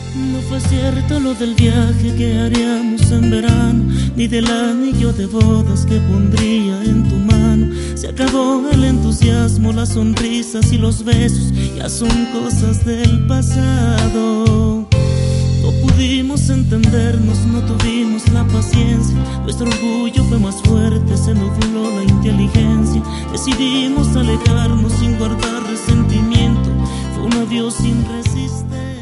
No fue cierto lo del viaje que haríamos en verano, ni del anillo de bodas que pondría en tu mano. Se acabó el entusiasmo, las sonrisas y los besos, ya son cosas del pasado. No pudimos entendernos, no tuvimos la paciencia, nuestro orgullo fue más fuerte, se nubló la inteligencia. Decidimos alejarnos sin guardar resentimiento, fue un adiós sin resistencia.